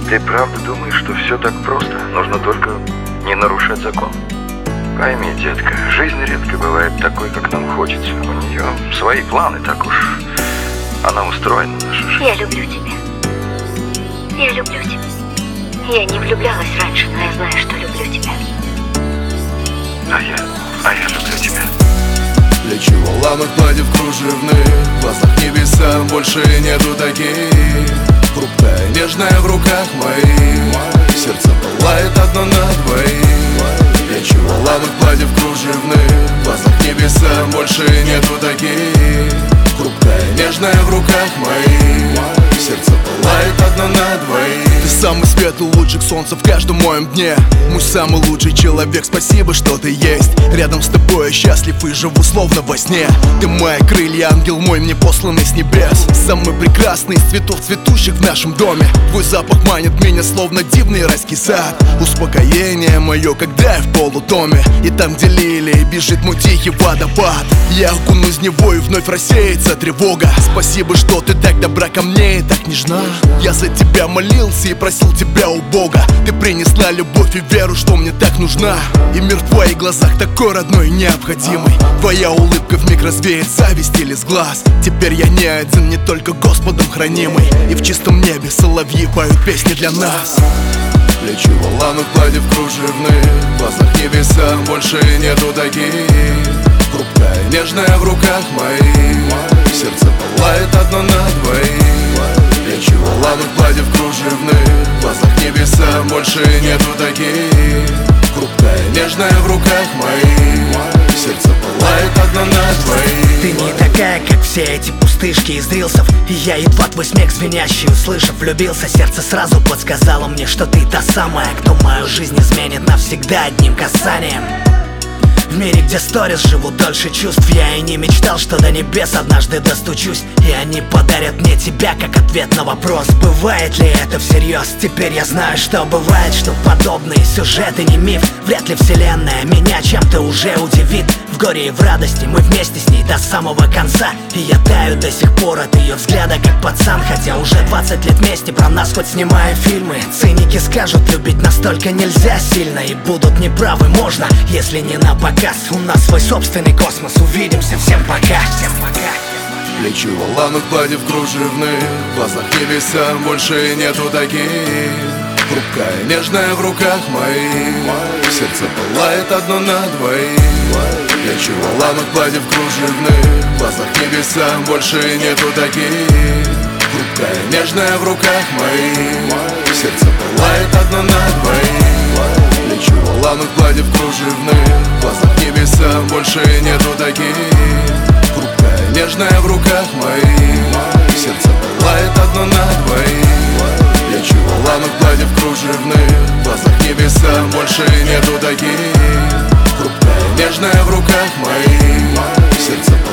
Ты правда думаешь, что все так просто? Нужно только не нарушать закон? Пойми, детка, жизнь редко бывает такой, как нам хочется. У нее свои планы, так уж она устроена, наша жизнь. Я люблю тебя. Я люблю тебя. Я не влюблялась раньше, но я знаю, что люблю тебя. А я люблю тебя. Плечи воланок, платьев кружевных, в глазах небеса больше нету таких. Хрупкая, нежная в руках моих, сердце пылает одно на двоих. Плечи воланок, платьев кружевных, в глазах небеса больше нету таких. Хрупкая, нежная в руках моих, сердце пылает одно на двоих. Ты самый светлый лучик солнца в каждом моем дне. Мой самый лучший человек, спасибо, что ты есть. Рядом с тобой я счастлив и живу словно во сне. Ты мои крылья, ангел мой, мне посланный с небес. Самый прекрасный из цветов, цветущих в нашем доме. Твой запах манит меня, словно дивный райский сад. Успокоение мое, когда я в полутоме. И там, где лилии, бежит мой тихий водопад. Я окунусь в него и вновь рассеется тревога. Спасибо, что ты так добра ко мне и так нежна. Я за тебя молился и просил тебя у Бога. Ты принесла любовь и веру, что мне так нужна. И мир в твоих глазах такой родной и необходимый. Твоя улыбка вмиг развеет зависть или с глаз. Теперь я не один, не только Господом хранимый. И в чистом небе соловьи поют песни для нас. Плечи воланок, платьев кружевных, в глазах небеса больше нету таких. Хрупкая, нежная в руках моих, сердце пылает одно на двоих. Плечи воланок, платьев кружевных, в глазах небеса больше нету таких. Хрупкая, нежная в руках моих, сердце пылает одно на двоих. Ты не такая, как все эти пустышки из рилсов. И я едва твой смех звенящий услышав, влюбился. Сердце сразу подсказало мне, что ты та самая, кто мою жизнь изменит навсегда одним касанием. В мире, где сторис живут дольше чувств, я и не мечтал, что до небес однажды достучусь. И они подарят мне тебя, как ответ на вопрос: бывает ли это всерьез? Теперь я знаю, что бывает, что подобные сюжеты не миф. Вряд ли вселенная меня чем-то уже удивит. В горе и в радости мы вместе с ней до самого конца. И я таю до сих пор от ее взгляда, как пацан. Хотя уже 20 лет вместе, про нас хоть снимая фильмы. Циники скажут, любить настолько нельзя сильно. И будут неправы, можно, если не на показ. У нас свой собственный космос, увидимся, всем пока. Всем пока. Плечи воланок, платьев кружевных, в глазах небеса больше нету таких. Хрупкая, нежная в руках моих, сердце пылает одно на двоих. Плечи воланок, платьев кружевных, в глазах небеса больше нету таких. Хрупкая, нежная в руках моих, сердце пылает одно на двоих. Плечи воланок, платьев кружевных, в глазах небеса больше нету таких. Хрупкая, нежная в руках моих, сердце пылает одно на двоих. Плечи воланок, платьев кружевных, в глазах небеса больше нету таких. Хрупкая, нежная в руках моих, сердце